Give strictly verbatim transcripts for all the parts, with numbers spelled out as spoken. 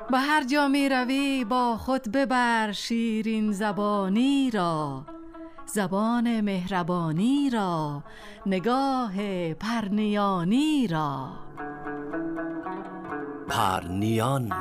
به هر جا می روی با خود ببر شیرین زبانی را، زبان مهربانی را، نگاه پرنیانی را. پرنیان.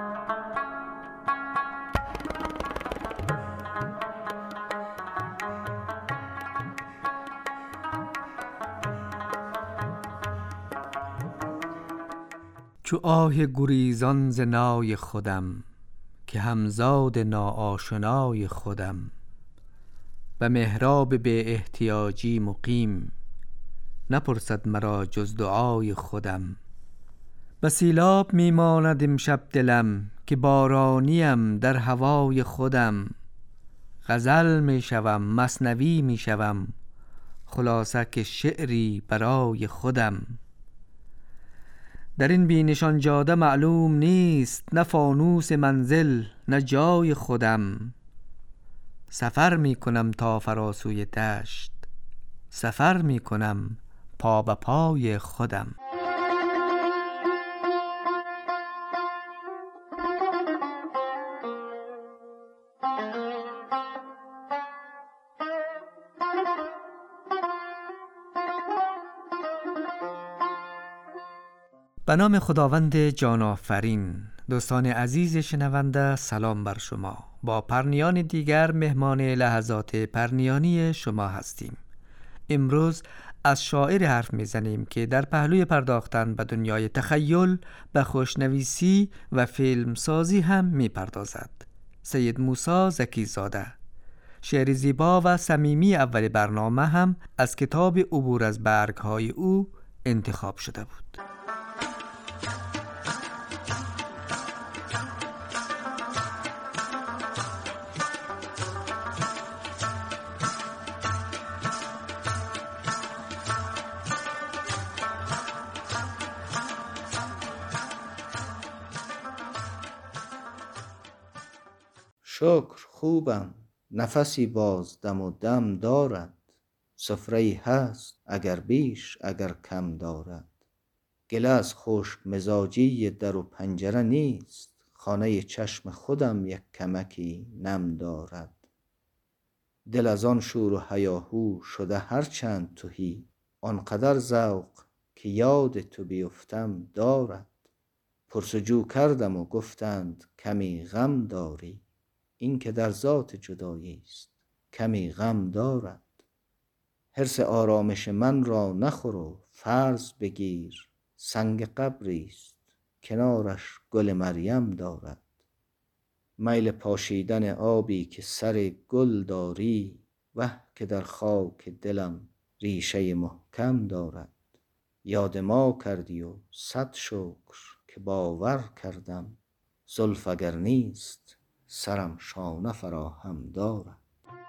چو آه گریزان ز نای خودم، که همزاد ناآشنای خودم. و محراب بی احتیاجی مقیم، نپرسد مرا جز دعای خودم. و سیلاب میماند امشب دلم، که بارانیم در هوای خودم. غزل میشوم مثنوی میشوم، خلاصه که شعری برای خودم. در این بی نشان جاده معلوم نیست، نه فانوس منزل نه جای خودم. سفر می کنم تا فراسوی دشت، سفر می کنم پا به پای خودم. به نام خداوند جان آفرین. دوستان عزیز شنونده، سلام بر شما. با پرنیان دیگر مهمان لحظات پرنیانی شما هستیم. امروز از شاعر حرف میزنیم که در پهلوی پرداختن به دنیای تخیل به خوشنویسی و فیلم سازی هم میپردازد. سید موسی زکی زاده. شعر زیبا و صمیمی اول برنامه هم از کتاب عبور از برگ‌های او انتخاب شده بود. شکر خوبم نفسی باز دم و دم دارد. سفره‌ای هست اگر بیش اگر کم دارد. گله از خشک مزاجی در و پنجره نیست، خانه چشم خودم یک کمکی نم دارد. دل از آن شور و هیاهو شده هر چند تهی، آنقدر ذوق که یاد تو بیفتم دارد. پرسجو کردم و گفتند کمی غم داری، این که در ذات جدایی است کمی غم دارد. حرص آرامش من را نخور و فرض بگیر، سنگ قبری است کنارش گل مریم دارد. میل پاشیدن آبی که سر گل داری، وه که در خاک دلم ریشه محکم دارد. یاد ما کردی و صد شکر که باور کردم، زلف اگر نیست سرم شانه فراهم دارد.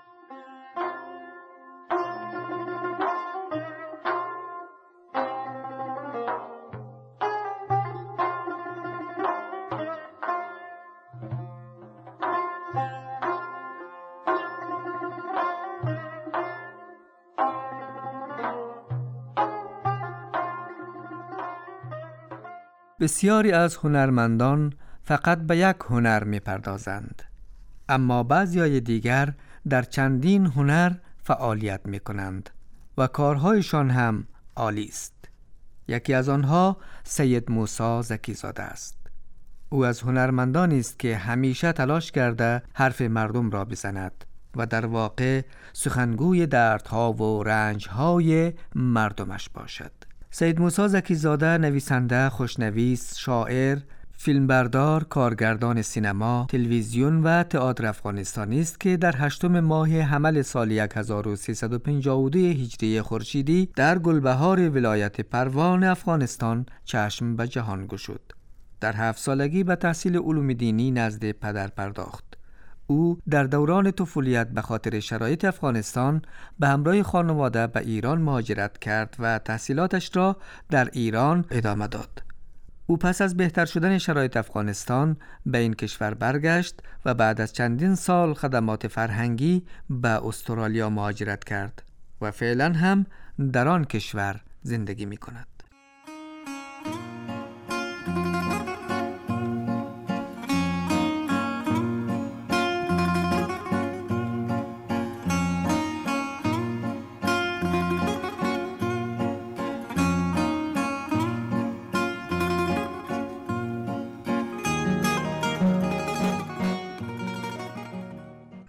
بسیاری از هنرمندان فقط به یک هنر می پردازند، اما بعضیای دیگر در چندین هنر فعالیت می کنند و کارهایشان هم عالی است. یکی از آنها سید موسی زکی زاده است. او از هنرمندانی است که همیشه تلاش کرده حرف مردم را بزند و در واقع سخنگوی دردها و رنجهای مردمش باشد. سید موسی زکی زاده نویسنده، خوشنویس، شاعر، فیلمبردار، کارگردان سینما، تلویزیون و تئاتر افغانستانی است که در هشتم ماه حمل سال هزار و سیصد و پنجاه و دو هجری خورشیدی در گلبهار ولایت پروان افغانستان چشم به جهان گشود. در هفت سالگی به تحصیل علوم دینی نزد پدر پرداخت. او در دوران طفولیت به خاطر شرایط افغانستان به همراه خانواده به ایران مهاجرت کرد و تحصیلاتش را در ایران ادامه داد. او پس از بهتر شدن شرایط افغانستان به این کشور برگشت و بعد از چندین سال خدمات فرهنگی به استرالیا مهاجرت کرد و فعلا هم در آن کشور زندگی می کند.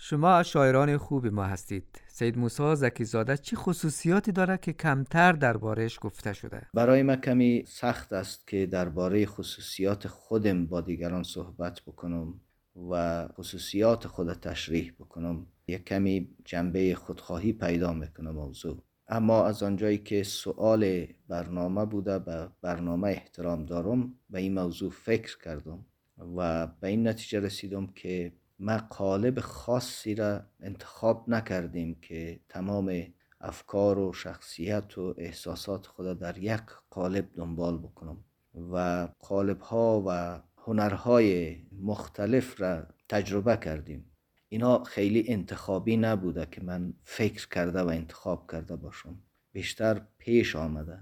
شما از شاعران خوب ما هستید. سید موسی زکی زاده چه خصوصیاتی داره که کمتر درباره‌اش گفته شده؟ برای من کمی سخت است که درباره خصوصیات خودم با دیگران صحبت بکنم و خصوصیات خود تشریح بکنم. یک کمی جنبه خودخواهی پیدا میکنه موضوع. اما از آنجایی که سؤال برنامه بوده، به برنامه احترام دارم، به این موضوع فکر کردم و به این نتیجه رسیدم که ما قالب خاصی را انتخاب نکردیم که تمام افکار و شخصیت و احساسات خود در یک قالب دنبال بکنم و قالب‌ها و هنرهای مختلف را تجربه کردیم. اینا خیلی انتخابی نبوده که من فکر کرده و انتخاب کرده باشم، بیشتر پیش آمده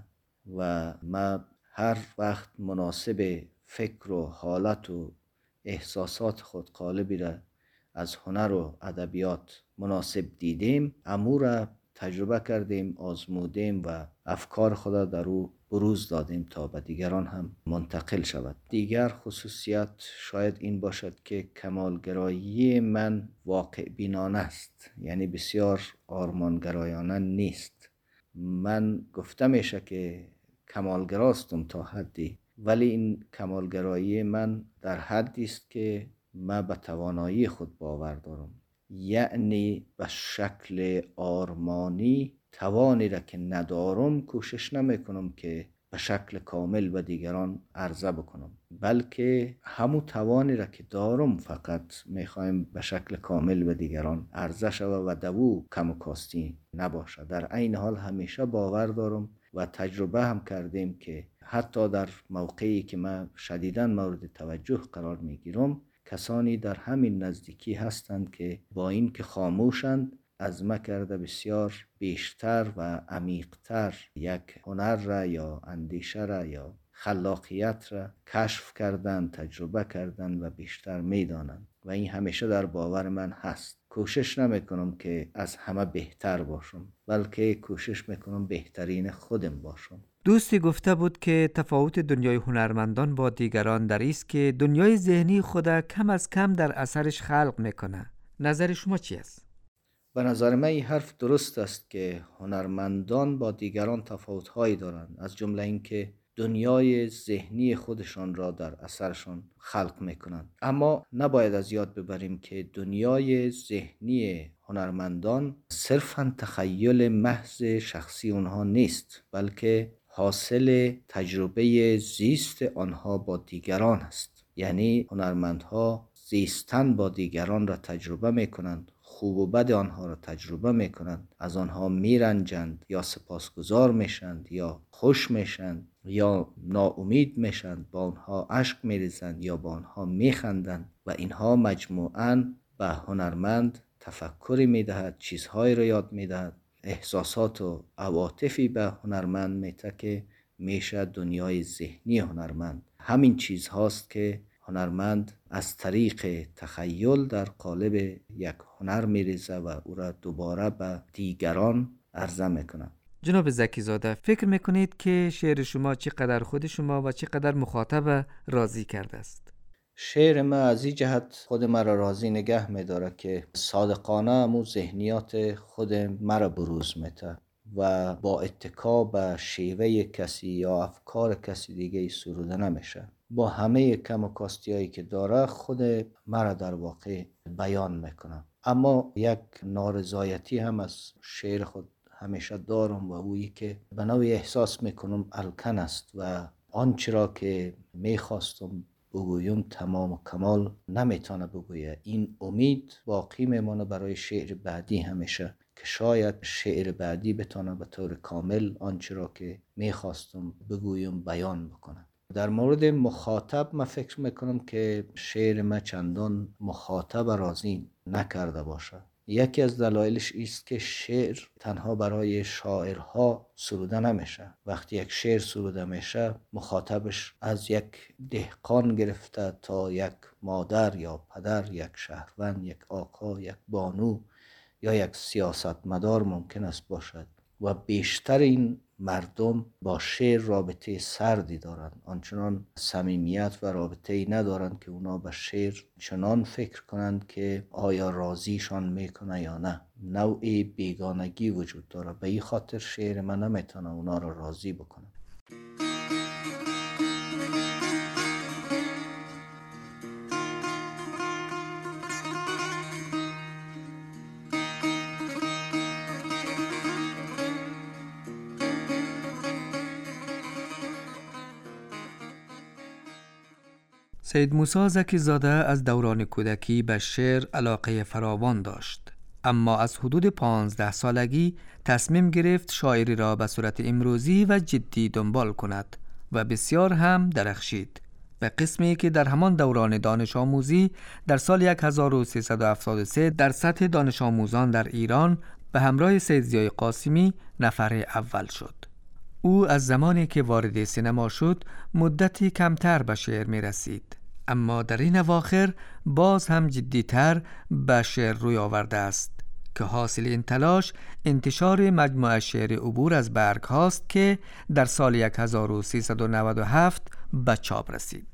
و من هر وقت مناسب فکر و حالت و احساسات خود قالبی را از هنر و ادبیات مناسب دیدیم، امو را تجربه کردیم، آزمودیم و افکار خدا در او بروز دادیم تا به دیگران هم منتقل شود. دیگر خصوصیت شاید این باشد که کمالگرایی من واقع بینانه است، یعنی بسیار آرمانگرایانه نیست. من گفته میشه که کمالگراستم تا حدی، ولی این کمالگرایی من در حدی است که من به توانایی خود باور دارم، یعنی به شکل آرمانی توانی را که ندارم کوشش نمی کنم که به شکل کامل به دیگران عرضه بکنم، بلکه همون توانی را که دارم فقط میخوایم به شکل کامل به دیگران عرضه شود و دو کم و کاستی نباشه. در عین حال همیشه باور دارم و تجربه هم کردیم که حتی در موقعی که من شدیداً مورد توجه قرار میگیرم، کسانی در همین نزدیکی هستند که با این که خاموشند از ما کرده بسیار بیشتر و عمیق‌تر یک هنر را یا اندیشه را یا خلاقیت را کشف کردن، تجربه کردن و بیشتر میدانند و این همیشه در باور من هست. کوشش نمیکنم که از همه بهتر باشم، بلکه کوشش میکنم بهترین خودم باشم. دوستی گفته بود که تفاوت دنیای هنرمندان با دیگران در است که دنیای ذهنی خود کم از کم در اثرش خلق میکنه. نظر شما چی است؟ به نظر من این حرف درست است که هنرمندان با دیگران تفاوت‌هایی دارند، از جمله اینکه دنیای ذهنی خودشان را در اثرشان خلق میکنند. اما نباید از یاد ببریم که دنیای ذهنی هنرمندان صرفاً تخیل محض شخصی اونها نیست، بلکه حاصل تجربه زیست آنها با دیگران است. یعنی هنرمندها زیستن با دیگران را تجربه میکنند، خوب و بد آنها را تجربه میکنند، از آنها میرنجند یا سپاسگزار میشند یا خوش میشند یا ناامید میشند، با آنها اشک میریزند یا با آنها میخندند و اینها مجموعاً به هنرمند تفکری میدهد، چیزهایی را یاد میدهد، احساسات و عواطفی به هنرمند میده که میشه دنیای ذهنی هنرمند. همین چیز هاست که هنرمند از طریق تخیل در قالب یک هنر میریزه و او را دوباره به دیگران عرضه میکنه. جناب زکی زاده، فکر میکنید که شعر شما چقدر خود شما و چقدر مخاطب راضی کرده است؟ شعر ما از این جهت خود مرا راضی نگه میداره که صادقانه امو ذهنیات خود مرا بروز میده و با اتکا به شیوه کسی یا افکار کسی دیگه سروده نمیشه. با همه کم و کاستی هایی که داره خود مرا در واقع بیان میکنه. اما یک نارضایتی هم از شعر خود همیشه دارم و اویی که به نوعی احساس میکنم الکن است و آنچه را که میخواستم بگویم تمام و کمال نمیتونه بگویه. این امید باقی میمانه برای شعر بعدی همیشه که شاید شعر بعدی بتونه به طور کامل آنچه را که میخواستم بگویم بیان بکنه. در مورد مخاطب من فکر میکنم که شعر من چندان مخاطب راضی نکرده باشه. یکی از دلایلش است که شعر تنها برای شاعرها سروده نمیشه. وقتی یک شعر سروده میشه مخاطبش از یک دهقان گرفته تا یک مادر یا پدر، یک شهروند، یک آقا، یک بانو یا یک سیاستمدار ممکن است باشد. و بیشتر این مردم با شعر رابطه سردی دارند، آنچنان صمیمیت و رابطه ای ندارند که اونا به شعر چنان فکر کنند که آیا راضیشان میکنه یا نه. نوعی بیگانگی وجود داره، به این خاطر شعر من نمیتونه اونا را راضی بکنه. سید موسی زکی زاده از دوران کودکی به شعر علاقه فراوان داشت، اما از حدود پانزده سالگی تصمیم گرفت شاعری را به صورت امروزی و جدی دنبال کند و بسیار هم درخشید، به قسمی که در همان دوران دانش آموزی در سال هزار و سیصد و هفتاد و سه در سطح دانش آموزان در ایران به همراه سید ضیای قاسمی نفر اول شد. او از زمانی که وارد سینما شد مدتی کمتر به شعر می رسید، اما در این اواخر باز هم جدیتر به شعر روی آورده است که حاصل این تلاش انتشار مجموعه شعر عبور از برگ هاست که در سال هزار و سیصد و نود و هفت به چاپ رسید.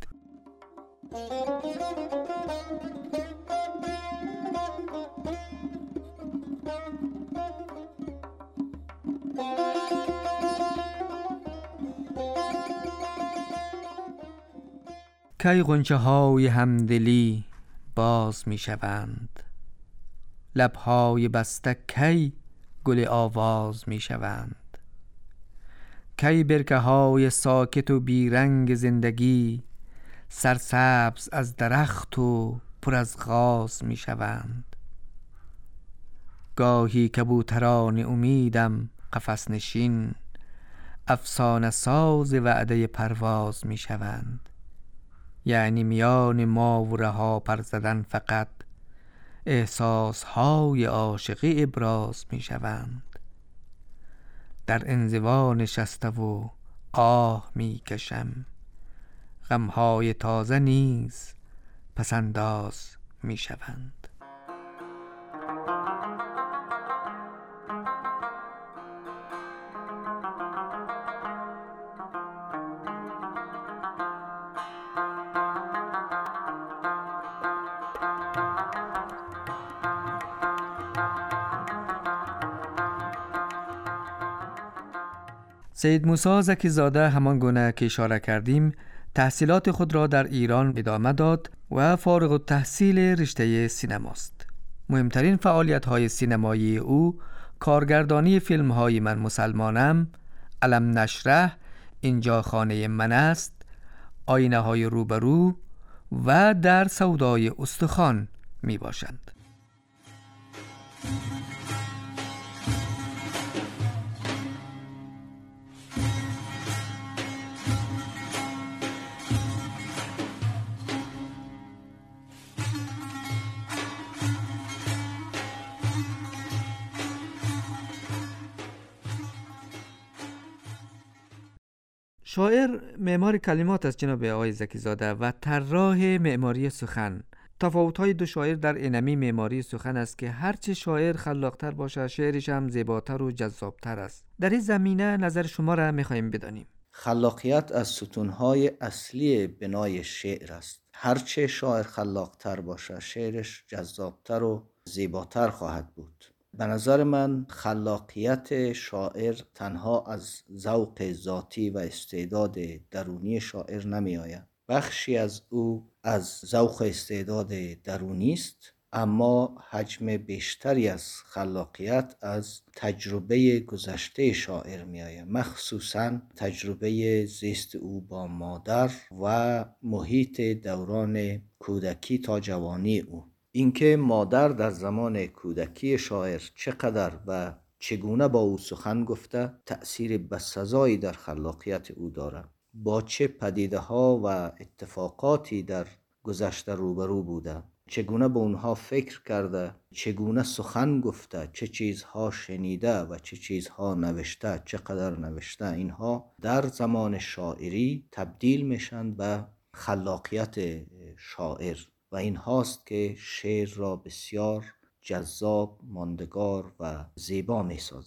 کی غنچه های همدلی باز می شوند، لبهای بسته کی گل آواز می شوند، کی برکه های ساکت و بیرنگ زندگی سرسبز از درخت و پر از غاز می شوند. گاهی کبوتران امیدم قفس نشین افسانه ساز وعده پرواز می شوند. یعنی میان ما و رها پر زدن فقط احساسهای عاشقی ابراز می شوند. در انزوا نشسته و آه می کشم، غمهای تازه نیز پسنداز می شوند. سید موسی زکی زاده همان گونه که اشاره کردیم تحصیلات خود را در ایران ادامه داد و فارغ التحصیل رشته سینماست. مهمترین فعالیت‌های سینمایی او کارگردانی فیلم‌های من مسلمانم، علم نشرح، اینجا خانه من است، آینه‌های روبرو و در سودای استخوان می باشند. شاعر معمار کلمات است جناب آقای زکی زاده و طراح معماری سخن. تفاوت‌های دو شاعر در اینمی معماری سخن است که هرچه شاعر خلاق‌تر باشه شعرش هم زیباتر و جذابتر است. در این زمینه نظر شما را می‌خواهیم بدانیم. خلاقیت از ستونهای اصلی بنای شعر است. هرچه شاعر خلاق‌تر باشه شعرش جذابتر و زیباتر خواهد بود. به نظر من خلاقیت شاعر تنها از ذوق ذاتی و استعداد درونی شاعر نمی آید. بخشی از او از ذوق استعداد درونی است، اما حجم بیشتری از خلاقیت از تجربه گذشته شاعر می آید، مخصوصاً تجربه زیست او با مادر و محیط دوران کودکی تا جوانی او. اینکه مادر در زمان کودکی شاعر چقدر و چگونه با او سخن گفته تأثیر بسزایی در خلاقیت او دارد. با چه پدیده ها و اتفاقاتی در گذشته روبرو بوده، چگونه به اونها فکر کرده، چگونه سخن گفته، چه چیزها شنیده و چه چیزها نوشته، چقدر نوشته، اینها در زمان شاعری تبدیل میشن به خلاقیت شاعر و این هاست که شعر را بسیار جذاب، ماندگار و زیبا می سازند.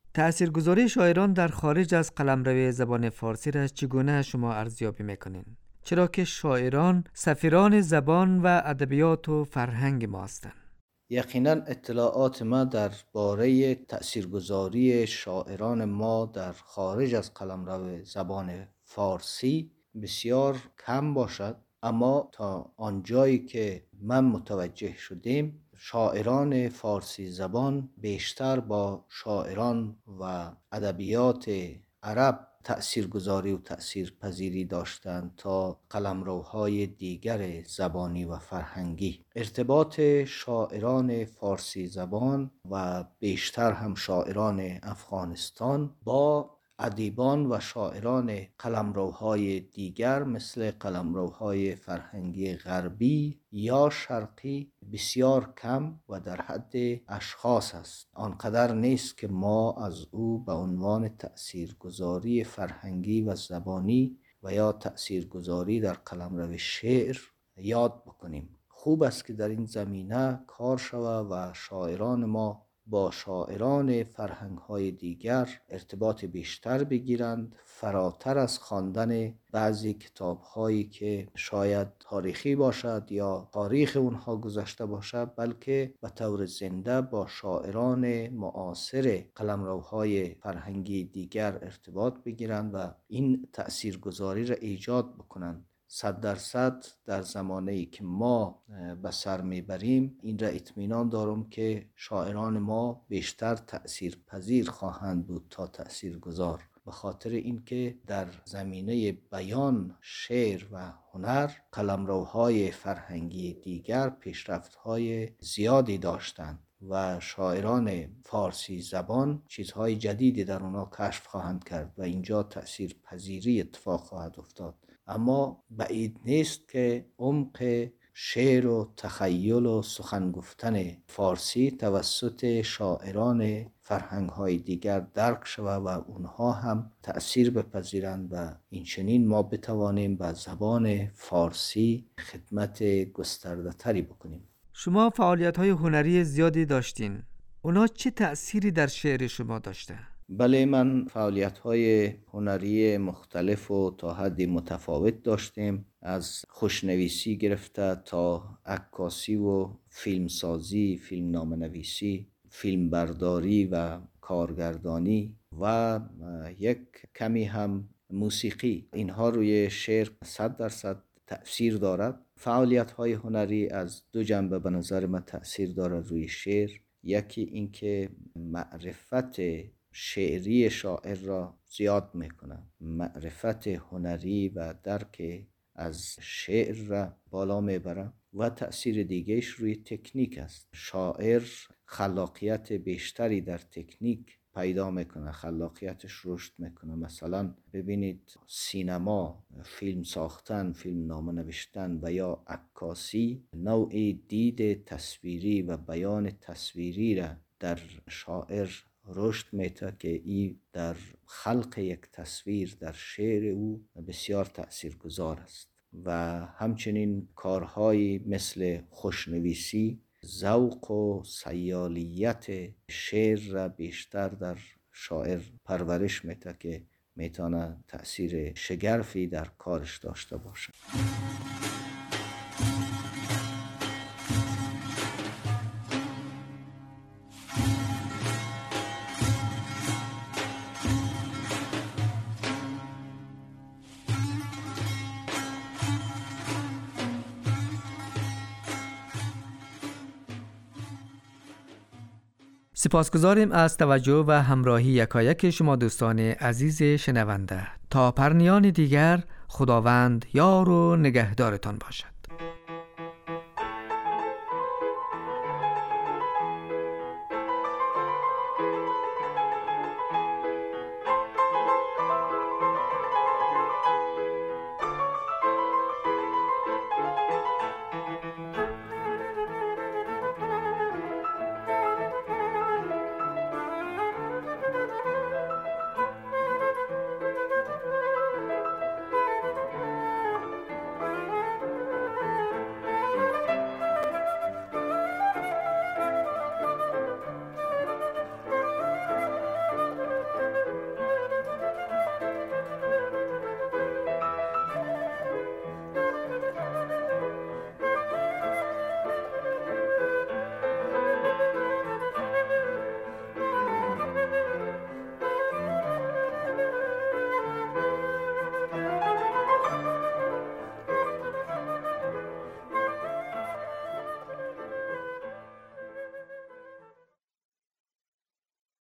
تأثیرگذاری شاعران در خارج از قلمرو زبان فارسی را چگونه شما ارزیابی میکنین؟ چرا که شاعران سفیران زبان و ادبیات و فرهنگ ما هستند. یقینا اطلاعات ما در باره تأثیرگذاری شاعران ما در خارج از قلمرو زبان فارسی بسیار کم باشد، اما تا آنجایی که من متوجه شدیم شاعران فارسی زبان بیشتر با شاعران و ادبیات عرب تأثیرگذاری و تأثیرپذیری داشتند تا قلمروهای دیگر زبانی و فرهنگی. ارتباط شاعران فارسی زبان و بیشتر هم شاعران افغانستان با ادیبان و شاعران قلمروهای دیگر مثل قلمروهای فرهنگی غربی یا شرقی بسیار کم و در حد اشخاص است. آنقدر نیست که ما از او به عنوان تأثیرگذاری فرهنگی و زبانی و یا تأثیرگذاری در قلمرو شعر یاد بکنیم. خوب است که در این زمینه کار شود و شاعران ما با شاعران فرهنگ‌های دیگر ارتباط بیشتر بگیرند، فراتر از خواندن بعضی کتاب‌هایی که شاید تاریخی باشد یا تاریخ اونها گذشته باشد، بلکه به طور زنده با شاعران معاصر قلمروهای فرهنگی دیگر ارتباط بگیرند و این تأثیرگذاری را ایجاد بکنند. صد درصد در زمانه‌ای که ما به سر میبریم این را اطمینان دارم که شاعران ما بیشتر تأثیر پذیر خواهند بود تا تأثیر گذار، به خاطر اینکه در زمینه بیان، شعر و هنر قلمروهای فرهنگی دیگر پیشرفت‌های زیادی داشتند و شاعران فارسی زبان چیزهای جدیدی در اونا کشف خواهند کرد و اینجا تأثیر پذیری اتفاق خواهد افتاد. اما بعید نیست که عمق شعر و تخیل و سخن گفتن فارسی توسط شاعران فرهنگ‌های دیگر درک شود و اونها هم تأثیر بپذیرند و این چنین ما بتوانیم به زبان فارسی خدمت گسترده تری بکنیم. شما فعالیت‌های هنری زیادی داشتین. اونا چه تأثیری در شعر شما داشته؟ بله، من فعالیت‌های هنری مختلف و تا حدی متفاوت داشتیم، از خوشنویسی گرفته تا عکاسی و فیلمسازی، فیلم نامه نویسی، فیلم برداری و کارگردانی و یک کمی هم موسیقی. اینها روی شعر صد درصد تأثیر دارد. فعالیت‌های هنری از دو جنبه به نظر من تأثیر دارد روی شعر. یکی اینکه معرفت شعری شاعر را زیاد میکنه، معرفت هنری و درک از شعر را بالا میبره و تأثیر دیگهش روی تکنیک است. شاعر خلاقیت بیشتری در تکنیک پیدا میکنه، خلاقیتش رشد میکنه. مثلا ببینید سینما، فیلم ساختن، فیلم نامه نوشتن و یا عکاسی نوعی دید تصویری و بیان تصویری را در شاعر رشد میده که این در خلق یک تصویر در شعر او بسیار تأثیرگذار است. و همچنین کارهایی مثل خوشنویسی ذوق و سیالیت شعر را بیشتر در شاعر پرورش میده که میتونه تأثیر شگرفی در کارش داشته باشه. سپاسگزاریم از توجه و همراهی یکایک شما دوستان عزیز شنونده. تا پرنیان دیگر، خداوند یار و نگهدارتان باشد.